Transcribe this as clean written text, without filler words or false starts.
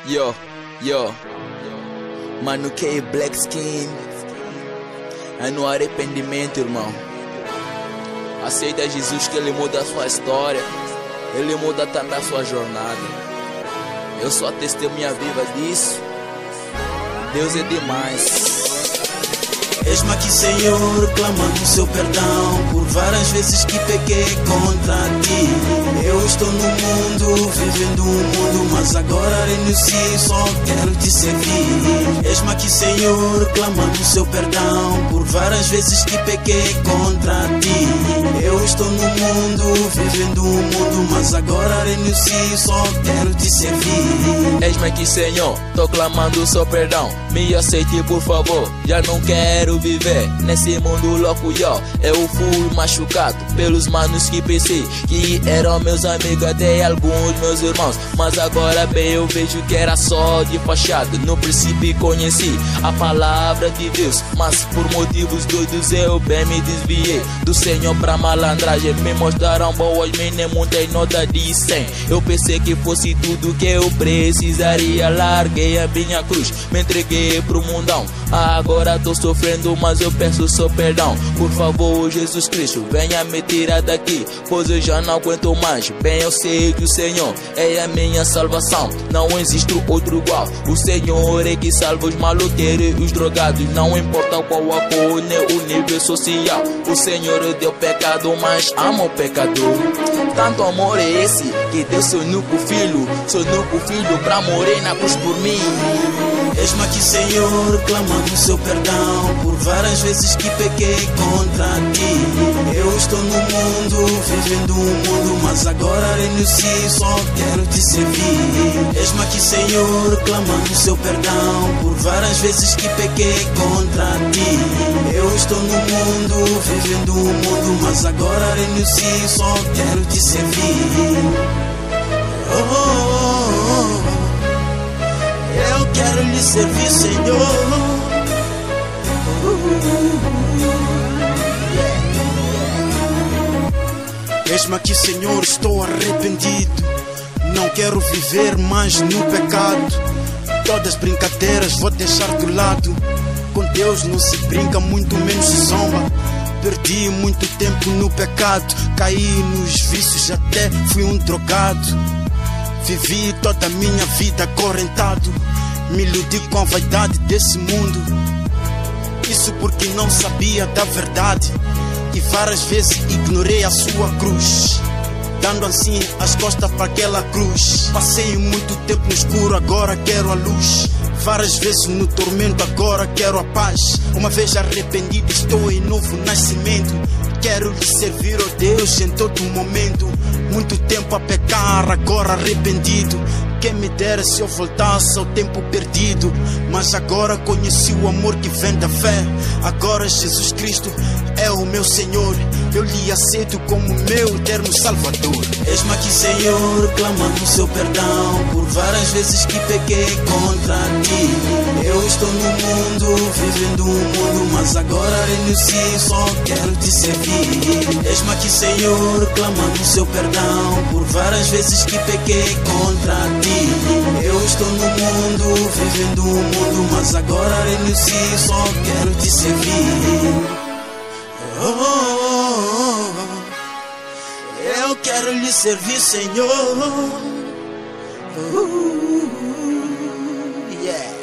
Yo, Mano K, Black Skin. É no arrependimento, irmão. Aceita Jesus que Ele muda a sua história. Ele muda também a sua jornada. Eu sou a testemunha viva disso. Deus é demais. Eis-me aqui, Senhor, clamando o seu perdão por várias vezes que pequei contra ti. Eu estou no mundo, vivendo um mundo, mas agora renuncio, só quero te servir. Eis-me aqui, Senhor, clamando o seu perdão por várias vezes que pequei contra ti. Eu estou no mundo, vivendo um mundo, mas agora renuncio, só quero te servir. Eis-me aqui, Senhor, tô clamando o seu perdão. Me aceite, por favor, já não quero viver nesse mundo louco, yo. Eu fui machucado pelos manos que pensei que eram meus amigos, até alguns meus irmãos, mas agora bem eu vejo que era só de fachada. No princípio conheci a palavra de Deus, mas por motivos doidos eu bem me desviei do Senhor pra malandragem. Me mostraram boas, mas nem muitas notas de 100. Eu pensei que fosse tudo que eu precisaria. Larguei a minha cruz, me entreguei pro mundão. Agora tô sofrendo, mas eu peço seu perdão. Por favor, Jesus Cristo, venha me tirar daqui, pois eu já não aguento mais. Bem eu sei que o Senhor é a minha salvação, não existe outro igual. O Senhor é que salva os maloqueiros e os drogados, não importa qual a cor nem o nível social. O Senhor deu pecado, mas ama o pecador. Tanto amor é esse que deu seu único filho pra morrer na cruz por mim. Eis-me aqui, Senhor, clamando o seu perdão por várias vezes que pequei contra ti. Eu estou no mundo, vivendo um mundo, mas agora renuncio, só quero te servir. Eis-me aqui, Senhor, clamando o seu perdão por várias vezes que pequei contra ti. Eu estou no mundo, vivendo um mundo, mas agora renuncio, só quero te servir. Eu quero lhe servir, Senhor. Eis-me aqui, Senhor, estou arrependido. Não quero viver mais no pecado. Todas as brincadeiras vou deixar de lado. Com Deus não se brinca, muito menos se zomba. Perdi muito tempo no pecado, caí nos vícios, até fui um drogado. Vivi toda a minha vida acorrentado, me iludi com a vaidade desse mundo. Isso porque não sabia da verdade e várias vezes ignorei a sua cruz, dando assim as costas para aquela cruz. Passei muito tempo no escuro, agora quero a luz. Várias vezes no tormento, agora quero a paz. Uma vez arrependido, estou em novo nascimento. Quero lhe servir, oh Deus, em todo momento. Muito tempo a pecar, agora arrependido. Quem me dera se eu voltasse ao tempo perdido. Mas agora conheci o amor que vem da fé. Agora Jesus Cristo é o meu Senhor. Eu lhe aceito como meu eterno Salvador. Eis-me aqui, Senhor, clamando o seu perdão por várias vezes que pequei contra ti. Eu estou no mundo, vivendo um mundo, mas agora renuncio, só quero te servir. Eis-me aqui, Senhor, clamando o seu perdão por várias vezes que pequei contra ti. Eu estou no mundo, vivendo um mundo, mas agora renuncio, só quero te servir. Eu quero lhe servir, Senhor. Yeah.